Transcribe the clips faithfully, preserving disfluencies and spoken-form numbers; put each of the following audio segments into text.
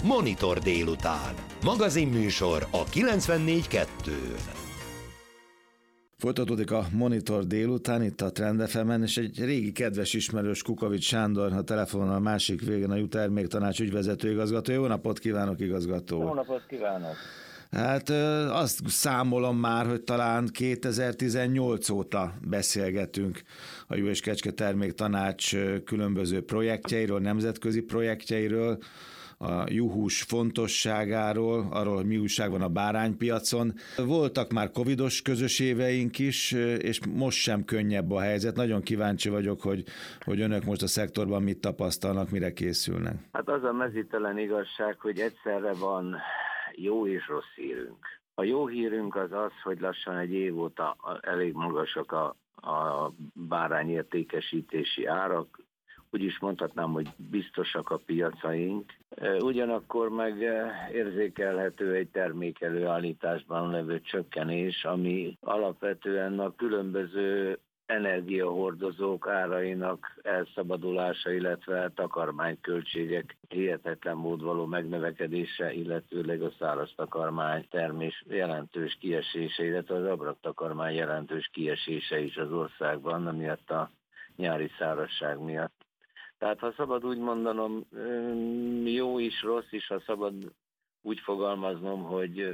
Monitor délután. Magazinműsor a kilencvennégy kettőn. Folytatódik a Monitor délután itt a Trend ef emen, és egy régi kedves ismerős, Kukavics Sándor a telefonon a másik végén, a Juterméktanács ügyvezető igazgató. Jó napot kívánok, igazgató! Jó napot kívánok! Hát azt számolom már, hogy talán kétezer-tizennyolc óta beszélgetünk a Juh és Kecske Terméktanács különböző projektjeiről, nemzetközi projektjeiről, a juhús fontosságáról, arról, hogy mi újság van a báránypiacon. Voltak már covidos közös éveink is, és most sem könnyebb a helyzet. Nagyon kíváncsi vagyok, hogy, hogy önök most a szektorban mit tapasztalnak, mire készülnek. Hát az a mezítelen igazság, hogy egyszerre van jó és rossz hírünk. A jó hírünk az az, hogy lassan egy év óta elég magasak a, a bárányértékesítési árak, úgy is mondhatnám, hogy biztosak a piacaink. Ugyanakkor meg érzékelhető egy termékelőállításban levő csökkenés, ami alapvetően a különböző energiahordozók árainak elszabadulása, illetve takarmányköltségek hihetetlen mód való megnövekedése, illetőleg a száraz takarmány termés jelentős kiesése, illetve az abraktakarmány jelentős kiesése is az országban, amiatt a nyári szárazság miatt. Tehát ha szabad úgy mondanom, jó is, rossz is, ha szabad úgy fogalmaznom, hogy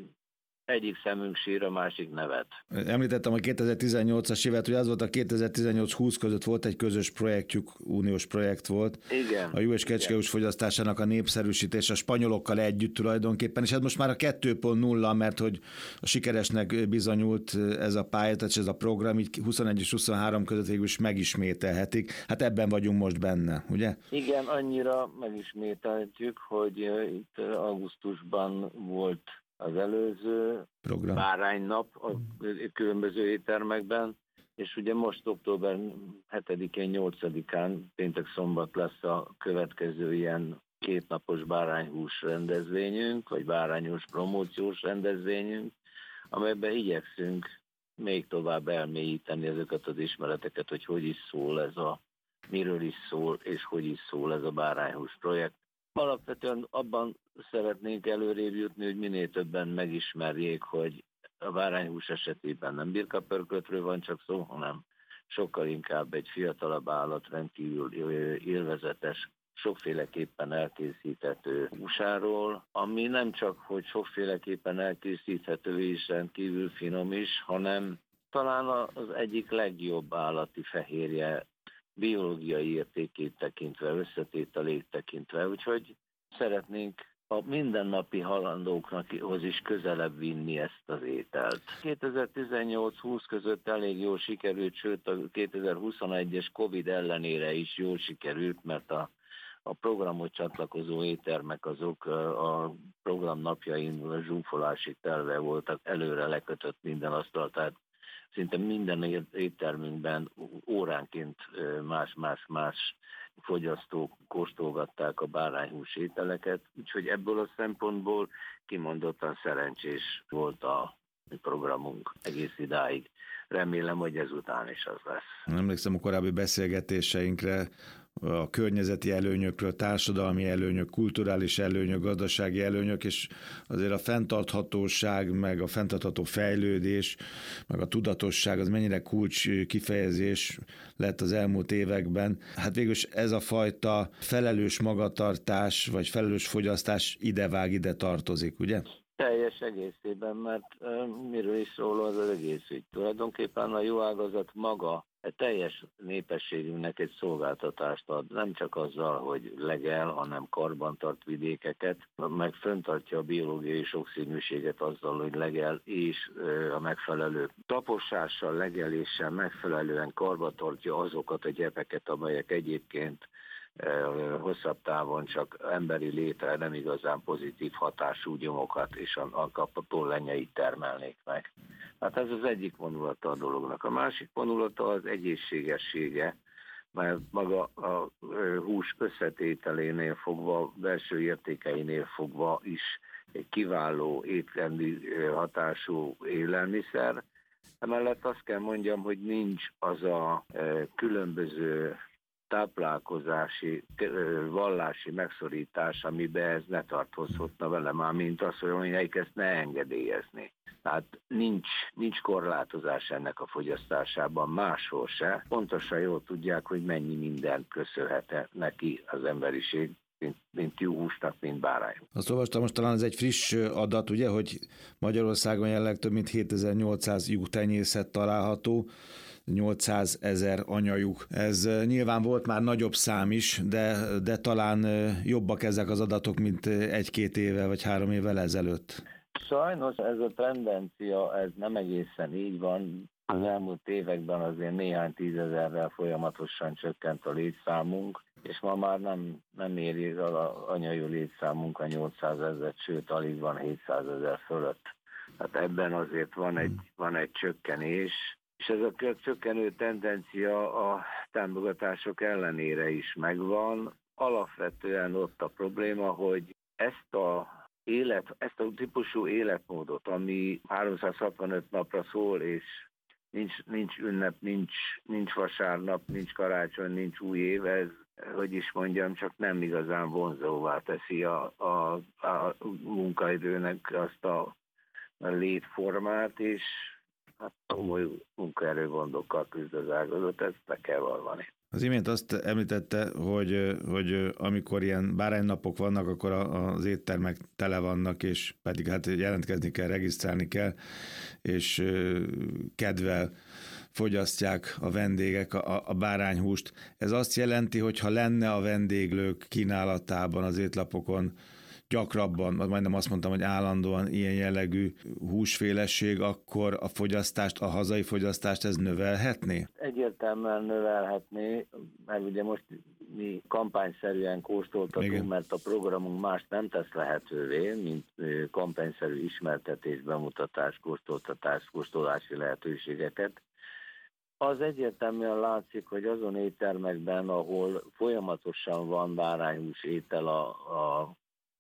egyik szemünk sír, a másik nevet. Említettem a kétezer-tizennyolcas évet, hogy az volt a kétezer-tizennyolc-húsz között volt egy közös projektjük, uniós projekt volt. Igen. A juh és kecskehús fogyasztásának a népszerűsítés a spanyolokkal együtt tulajdonképpen, és ez most már a kettő pont nulla, mert hogy a sikeresnek bizonyult ez a pályázat, ez a program, így huszonegy és huszonhárom között végül is megismételhetik. Hát ebben vagyunk most benne, ugye? Igen, annyira megismételhetjük, hogy itt augusztusban volt az előző program. Báránynap a különböző éttermekben, és ugye most október hetedikén, nyolcadikán, péntek szombat lesz a következő ilyen kétnapos bárányhús rendezvényünk, vagy bárányhús promóciós rendezvényünk, amelyben igyekszünk még tovább elmélyíteni ezeket az ismereteket, hogy hogy is szól ez a, miről is szól, és hogy is szól ez a bárányhús projekt. Alapvetően abban szeretnénk előrébb jutni, hogy minél többen megismerjék, hogy a bárányhús esetében nem birkapörkötről van csak szó, hanem sokkal inkább egy fiatalabb állat, rendkívül élvezetes, sokféleképpen elkészíthető húsáról, ami nem csak, hogy sokféleképpen elkészíthető és rendkívül finom is, hanem talán az egyik legjobb állati fehérje, biológiai értékét tekintve, összetételét tekintve, úgyhogy szeretnénk a mindennapi halandókhoz is közelebb vinni ezt az ételt. kétezer-tizennyolc-húsz között elég jól sikerült, sőt a kétezer-huszonegyes Covid ellenére is jól sikerült, mert a, a programot csatlakozó éttermek azok a program napjain a zsúfolásig telve voltak, előre lekötött minden asztal, tehát szinte minden éttermünkben óránként más-más-más fogyasztók kóstolgatták a bárányhús ételeket, úgyhogy ebből a szempontból kimondottan szerencsés volt a programunk egész idáig. Remélem, hogy ezután is az lesz. Emlékszem a korábbi beszélgetéseinkre, a környezeti előnyökről, társadalmi előnyök, kulturális előnyök, gazdasági előnyök, és azért a fenntarthatóság, meg a fenntartható fejlődés, meg a tudatosság, az mennyire kulcs kifejezés lett az elmúlt években. Hát végülis ez a fajta felelős magatartás, vagy felelős fogyasztás idevág, ide tartozik, ugye? Teljes egészében, mert uh, miről is szól az, az egész ügy. Tulajdonképpen a juhágazat maga a teljes népességünknek egy szolgáltatást ad, nem csak azzal, hogy legel, hanem karban-tart vidékeket, meg fenntartja a biológiai sokszínűséget azzal, hogy legel, és a megfelelő taposással, legeléssel megfelelően karbantartja azokat a gyepeket, amelyek egyébként hosszabb távon csak emberi létre nem igazán pozitív hatású gyomokat és a tollenyeit termelnék meg. Hát ez az egyik vonulata a dolognak. A másik vonulata az egészségessége, mert maga a hús összetételénél fogva, belső értékeinél fogva is egy kiváló étrendi hatású élelmiszer. Emellett azt kell mondjam, hogy nincs az a különböző táplálkozási, vallási megszorítás, amiben ez ne tartozhatna vele már, mint az, hogy amelyik ezt ne engedélyezni. Tehát nincs, nincs korlátozás ennek a fogyasztásában máshol se. Pontosan jól tudják, hogy mennyi minden köszönhet neki az emberiség, mint, mint juhúsnak, mint bárány. Azt olvastam, most talán ez egy friss adat, ugye, hogy Magyarországon jelenleg több mint hétezer-nyolcszáz juhtenyészet található, nyolcszázezer anyajuk. Ez nyilván volt már nagyobb szám is, de, de talán jobbak ezek az adatok, mint egy-két éve vagy három évvel ezelőtt. Sajnos ez a tendencia, ez nem egészen így van. Az elmúlt években azért néhány tízezerrel folyamatosan csökkent a létszámunk, és ma már nem, nem éri az anyajú létszámunk a nyolcszázezret, sőt alig van hétszázezer fölött. Hát ebben azért van egy, van egy csökkenés, és ez a csökkenő tendencia a támogatások ellenére is megvan. Alapvetően ott a probléma, hogy ezt a élet, ezt a típusú életmódot, ami háromszázhatvanöt napra szól, és nincs, nincs ünnep, nincs, nincs vasárnap, nincs karácsony, nincs új év, ez, hogy is mondjam, csak nem igazán vonzóvá teszi a, a, a munkaidőnek azt a, a létformát, és hát komoly munkaerőgondokkal küzd az ágazat, ezt be kell vallani. Az imént azt említette, hogy, hogy amikor ilyen báránynapok vannak, akkor az éttermek tele vannak, és pedig hát jelentkezni kell, regisztrálni kell, és kedvel fogyasztják a vendégek a, a bárányhúst. Ez azt jelenti, hogy ha lenne a vendéglők kínálatában az étlapokon gyakrabban, majdnem azt mondtam, hogy állandóan ilyen jellegű húsfélesség, akkor a fogyasztást, a hazai fogyasztást ez növelhetné? Egyértelműen növelhetné, mert ugye most mi kampányszerűen kóstoltatunk, igen, mert a programunk más nem tesz lehetővé, mint kampányszerű ismertetés, bemutatás, kóstoltatás, kóstolási lehetőségeket. Az egyértelműen látszik, hogy azon éttermekben, ahol folyamatosan van bárányhús étel a, a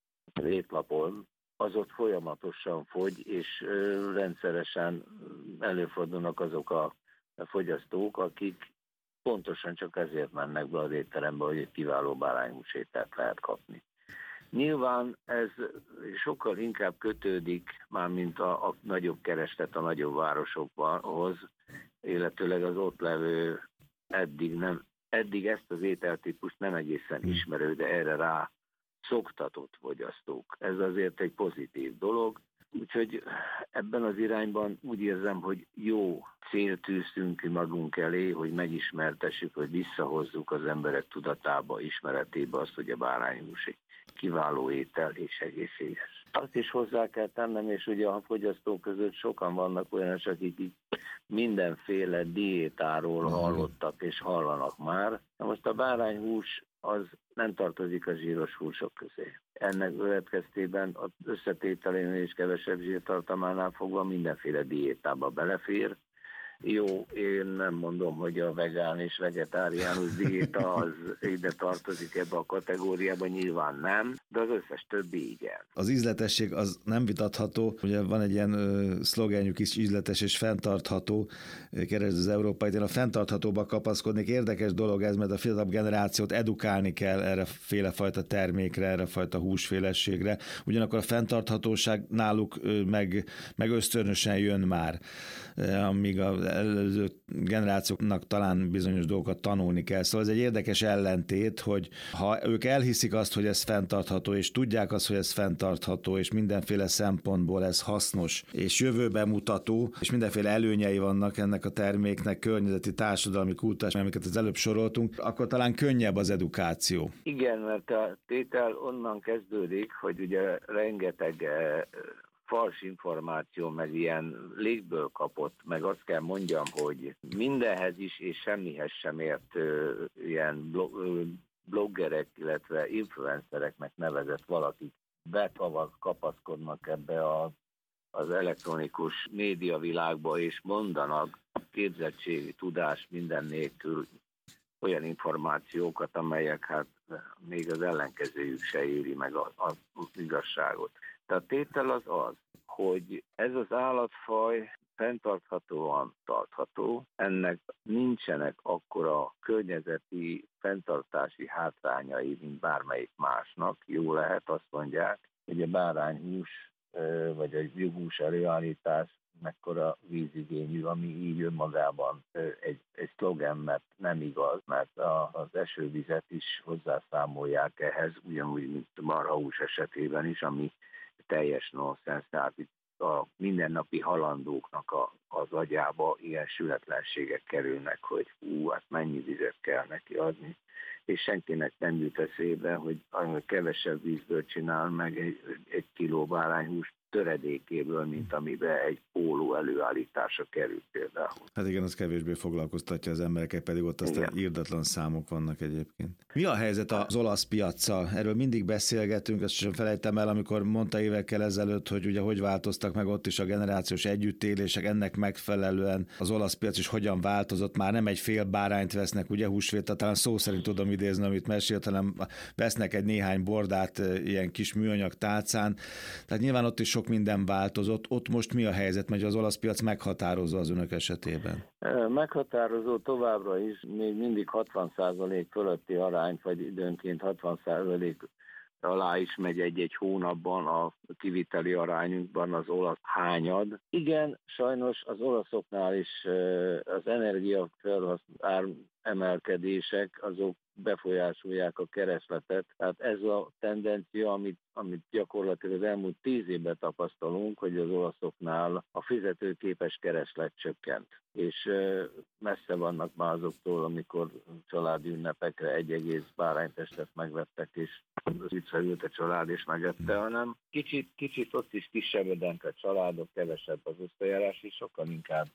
étlapon, az ott folyamatosan fogy, és rendszeresen előfordulnak azok a fogyasztók, akik pontosan csak ezért mennek be az étterembe, hogy egy kiváló bárányhús ételt lehet kapni. Nyilván ez sokkal inkább kötődik, mármint a, a nagyobb kereslet a nagyobb városokhoz, illetőleg az ott levő eddig, nem, eddig ezt az ételtípust nem egészen ismerő, de erre rá szoktatott fogyasztók. Ez azért egy pozitív dolog, úgyhogy ebben az irányban úgy érzem, hogy jó célt tűztünk ki magunk elé, hogy megismertessük, hogy visszahozzuk az emberek tudatába, ismeretébe azt, hogy a bárányhús egy kiváló étel és egészséges. Azt is hozzá kell tennem, és ugye a fogyasztók között sokan vannak olyanok, akik így mindenféle diétáról hallottak és hallanak már. Na most a bárányhús az nem tartozik a zsíros húsok közé. Ennek következtében az összetételénél és kevesebb zsírtartalmánál fogva mindenféle diétába belefér. Jó, én nem mondom, hogy a vegán és vegetáriánus diéta az ide tartozik ebbe a kategóriába, nyilván nem, de az összes többi igen. Az ízletesség az nem vitatható, ugye van egy ilyen ö, szlogenjük is, ízletes és fenntartható, keresd az európai, én a fenntarthatóba kapaszkodnék, érdekes dolog ez, mert a fiatalabb generációt edukálni kell erre félefajta termékre, erre fajta húsfélességre, ugyanakkor a fenntarthatóság náluk ö, meg, meg ösztönösen jön már, amíg a előző generációknak talán bizonyos dolgokat tanulni kell. Szóval ez egy érdekes ellentét, hogy ha ők elhiszik azt, hogy ez fenntartható, és tudják azt, hogy ez fenntartható, és mindenféle szempontból ez hasznos, és jövőbe mutató, és mindenféle előnyei vannak ennek a terméknek, környezeti, társadalmi, kultúrás, amiket az előbb soroltunk, akkor talán könnyebb az edukáció. Igen, mert a tétel onnan kezdődik, hogy ugye rengeteg fals információ, meg ilyen légből kapott, meg azt kell mondjam, hogy mindenhez is és semmihez sem ért ö, ilyen bloggerek, illetve influencereknek nevezett valakik bekapaszkodnak ebbe a, az elektronikus médiavilágba, és mondanak képzettségi, tudás minden nélkül olyan információkat, amelyek hát még az ellenkezőjük se éri meg az igazságot. Tehát a tétel az az, hogy ez az állatfaj fenntarthatóan tartható, ennek nincsenek akkora környezeti fenntartási hátrányai, mint bármelyik másnak. Jó lehet, azt mondják, hogy a bárányhús vagy a hús előállítás mekkora vízigényű, ami így önmagában egy, egy szlogen, mert nem igaz, mert a, az esővizet is hozzászámolják ehhez, ugyanúgy, mint a marhahús esetében is, ami teljes nonsens, tehát itt a mindennapi halandóknak a, az agyába ilyen sületlenségek kerülnek, hogy hú, hát mennyi vizet kell neki adni, és senkinek nem jut eszébe, hogy kevesebb vízből csinál meg egy, egy kiló bárányhúst töredékéből, mint amiben egy póló előállítása kerül például. Hát igen, az kevésbé foglalkoztatja az embereket, pedig ott aztán igen. Irdatlan számok vannak egyébként. Mi a helyzet az olasz piaccal? Erről mindig beszélgetünk, ezt sem felejtem el, amikor mondta évekkel ezelőtt, hogy ugye hogy változtak meg ott is a generációs együttélések, ennek megfelelően az olasz piac is hogyan változott, már nem egy fél bárányt vesznek, ugye húsvétra, talán szó szerint tudom idézni, amit mesélt, hanem vesznek egy néhány bordát ilyen kis műanyag tálcán. Tehát nyilván ott is sok minden változott. Ott most mi a helyzet, mert az olasz piac meghatározó az önök esetében? Meghatározó továbbra is, még mindig hatvan százalék fölötti arány, vagy időnként hatvan százalék alá is megy egy-egy hónapban a kiviteli arányunkban az olasz hányad. Igen, sajnos az olaszoknál is az energia ár emelkedések, azok befolyásolják a keresletet. Tehát ez a tendencia, amit, amit gyakorlatilag az elmúlt tíz évben tapasztalunk, hogy az olaszoknál a fizetőképes kereslet csökkent. És messze vannak már azoktól, amikor családi ünnepekre egy egész báránytestet megvettek, és visszaült a család és megette, hanem kicsit, kicsit ott is kisebbednek a családok, kevesebb az osztályjárás, és sokkal inkább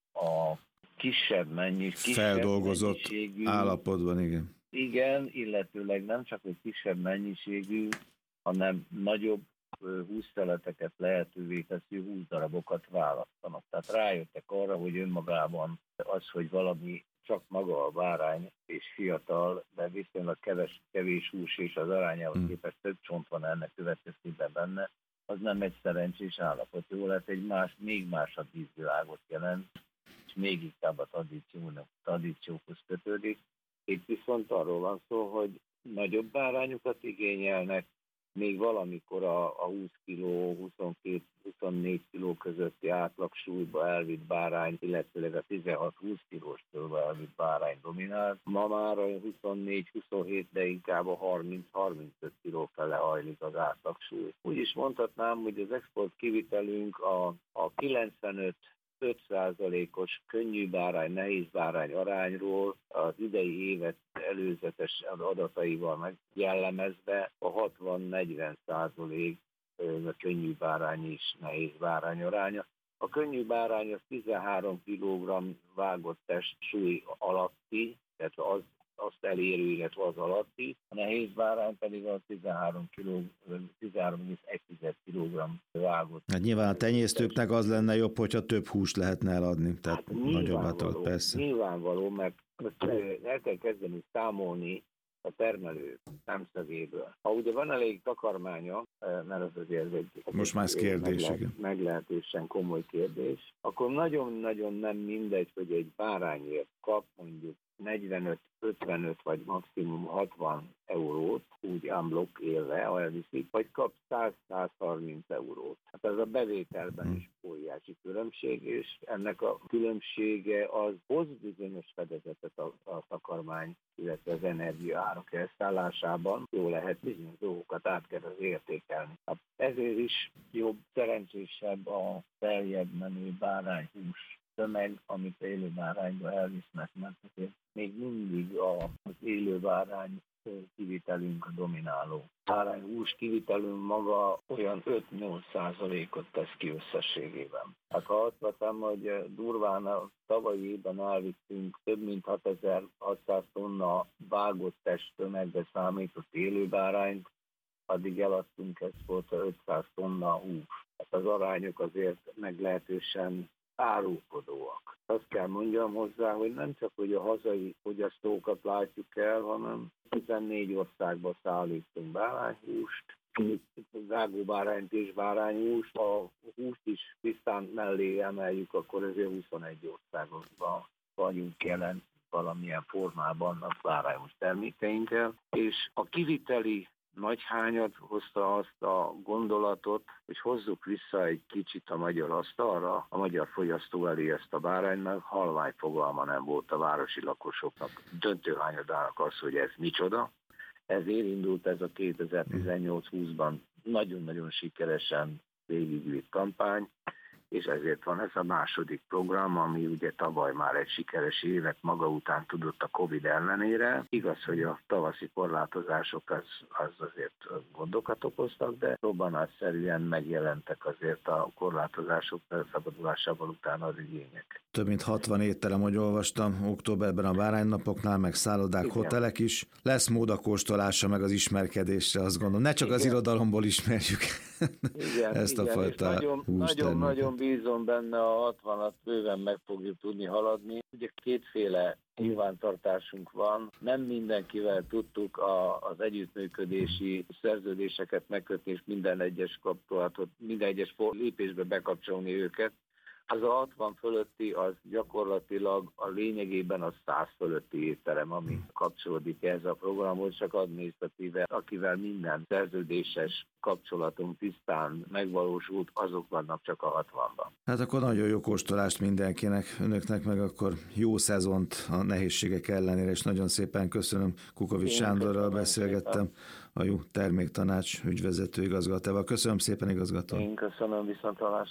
a kisebb mennyiség, feldolgozott mennyiségű, állapotban, igen. Igen, illetőleg nem csak egy kisebb mennyiségű, hanem nagyobb hússzeleteket lehetővé teszi húsdarabokat választanak. Tehát rájöttek arra, hogy önmagában az, hogy valami csak maga a bárány és fiatal, de viszonylag keves, kevés hús és az arányához hmm. képest több csont van ennek következtében benne, az nem egy szerencsés állapot. Jó lehet, egy más, még másabb vízvilágot jelent, és még inkább a tradícióhoz kötődik. Itt viszont arról van szó, hogy nagyobb bárányokat igényelnek, még valamikor a, a húsz kiló, huszonkettő-huszonnégy kiló közötti átlagsúlyba elvitt bárány, illetőleg a tizenhat-húsz kilós tőlve elvitt bárány dominált. Ma már a huszonnégy-huszonhét, de inkább a harminc-harmincöt kiló fele hajlik az átlagsúly. Úgy is mondhatnám, hogy az export kivitelünk a, a kilencvenöt öt százalékos könnyű bárány, nehéz bárány arányról az idei évet előzetes adataival megjellemezve a hatvan-negyven százalék a könnyű bárány és nehéz bárány aránya. A könnyű bárány az tizenhárom kilogramm vágott test súly alatti, tehát az azt elérő, illetve az alatti, a nehéz bárány pedig a tizenhárom egész egy kilogramm vágott. Hát nyilván a tenyésztőknek az lenne jobb, hogyha több húst lehetne eladni, tehát hát nagyobb átlag, persze. Nyilvánvaló, mert el kell kezdeni számolni a termelő szemszögéből. Ha ugye van elég takarmánya, mert az azért egy... Most már ez kérdés, igen. Meglehetősen komoly kérdés, akkor nagyon-nagyon nem mindegy, hogy egy bárányért kap mondjuk negyvenöt, ötvenöt vagy maximum hatvan eurót, úgy unblock élve, ha elviszik, vagy kap száz-százharminc eurót. Hát ez a bevételben is óriási különbség, és ennek a különbsége az hoz bizonyos fedezetet a, a takarmány, illetve az energiaárak elszállásában. Jó lehet bizonyos dolgokat át kell az értékelni. Hát ezért is jobb, szerencsésebb a feljebb menő bárányhús tömeg, amit élő bárányba elvisznek, mert azért még mindig a, az élő bárány kivitelünk a domináló. Bárányhús kivitelünk maga olyan öt-nyolc százalékot tesz ki összességében. Hát ha azt vettem, hogy durván a tavalyi évben elvittünk több mint hatezer-hatszáz tonna vágott testtömegbe számított élő bárányt, addig eladtunk exportra ötszáz tonna hús. Hát az arányok azért meglehetősen árulkodóak. Azt kell mondjam hozzá, hogy nem csak hogy a hazai fogyasztókat látjuk el, hanem tizennégy országba szállítunk bárányhúst, vágóbárányt és bárányhúst. A húsz is tisztán mellé emeljük, akkor ezért huszonegy országban vagyunk jelen valamilyen formában a bárányos termékeinkkel, és a kiviteli nagyhányad hozta azt a gondolatot, hogy hozzuk vissza egy kicsit a magyar asztalra, a magyar fogyasztó elé ezt a báránynak, halvány fogalma nem volt a városi lakosoknak, döntő hányadának az, hogy ez micsoda. Ezért indult ez a kétezer-tizennyolc-húszban nagyon-nagyon sikeresen végigvitt kampány, és ezért van ez a második program, ami ugye tavaly már egy sikeres évet maga után tudott a Covid ellenére. Igaz, hogy a tavaszi korlátozások az, az azért gondokat okoztak, de robbanásszerűen megjelentek azért a korlátozások felszabadulásával utána az igények. Több mint hatvan étterem, ahogy olvastam, októberben a báránynapoknál, meg szállodák, igen, hotelek is. Lesz mód a kóstolása, meg az ismerkedésre, azt gondolom. Ne csak igen, az irodalomból ismerjük igen, ezt igen, a fajta nagyon-nagyon bízom benne, a hatvanat bőven meg fogjuk tudni haladni. Ugye kétféle nyilvántartásunk van. Nem mindenkivel tudtuk a, az együttműködési szerződéseket megkötni, és minden egyes kapcsolatot, minden egyes lépésbe bekapcsolni őket. Az a hatvan fölötti, az gyakorlatilag a lényegében a száz fölötti étterem, ami kapcsolódik ehhez a programhoz, csak adminisztratíve, akivel minden szerződéses kapcsolatunk tisztán megvalósult, azok vannak csak a hatvanban. Hát akkor nagyon jó kóstolást mindenkinek, önöknek, meg akkor jó szezont a nehézségek ellenére, és nagyon szépen köszönöm. Kukovics Sándorral beszélgettem, szépen. A Jó Terméktanács ügyvezető igazgatóval. Köszönöm szépen, igazgató. Én köszönöm, viszontlátásra.